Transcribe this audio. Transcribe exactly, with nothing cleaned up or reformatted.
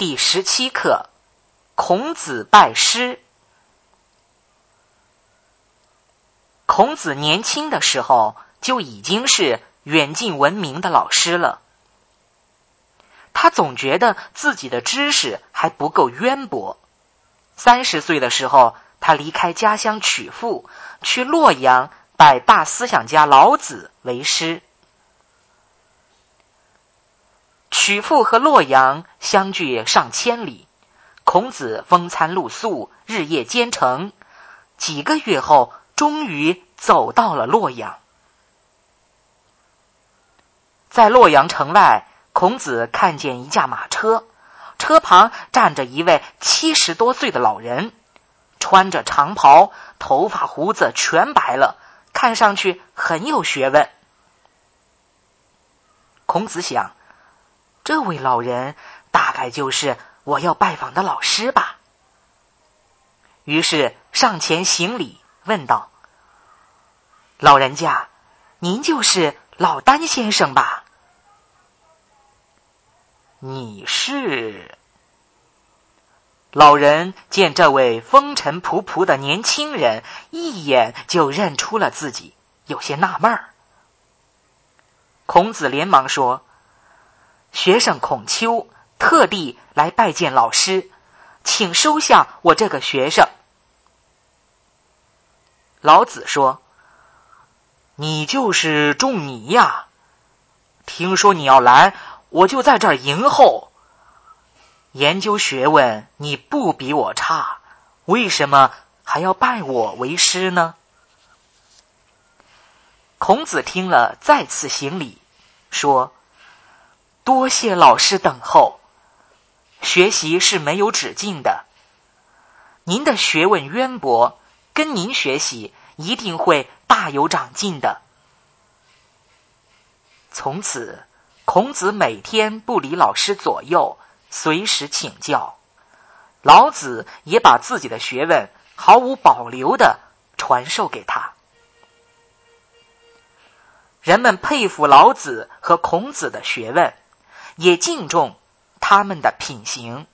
第十七课，孔子拜师。孔子年轻的时候就已经是远近闻名的老师了。他总觉得自己的知识还不够渊博。三十岁的时候，他离开家乡曲阜，去洛阳拜大思想家老子为师。曲阜和洛阳相距上千里，孔子风餐露宿，日夜兼程，几个月后终于走到了洛阳。在洛阳城外，孔子看见一驾马车，车旁站着一位七十多岁的老人，穿着长袍，头发胡子全白了，看上去很有学问。孔子想，这位老人大概就是我要拜访的老师吧。于是上前行礼，问道：老人家，您就是老聃先生吧？你是？老人见这位风尘仆仆的年轻人一眼就认出了自己，有些纳闷儿。孔子连忙说：学生孔丘特地来拜见老师，请收下我这个学生。老子说：你就是仲尼呀，听说你要来，我就在这儿迎候。研究学问你不比我差，为什么还要拜我为师呢？孔子听了再次行礼，说：多谢老师等候，学习是没有止境的。您的学问渊博，跟您学习一定会大有长进的。从此，孔子每天不离老师左右，随时请教。老子也把自己的学问毫无保留地传授给他。人们佩服老子和孔子的学问，也敬重他们的品行。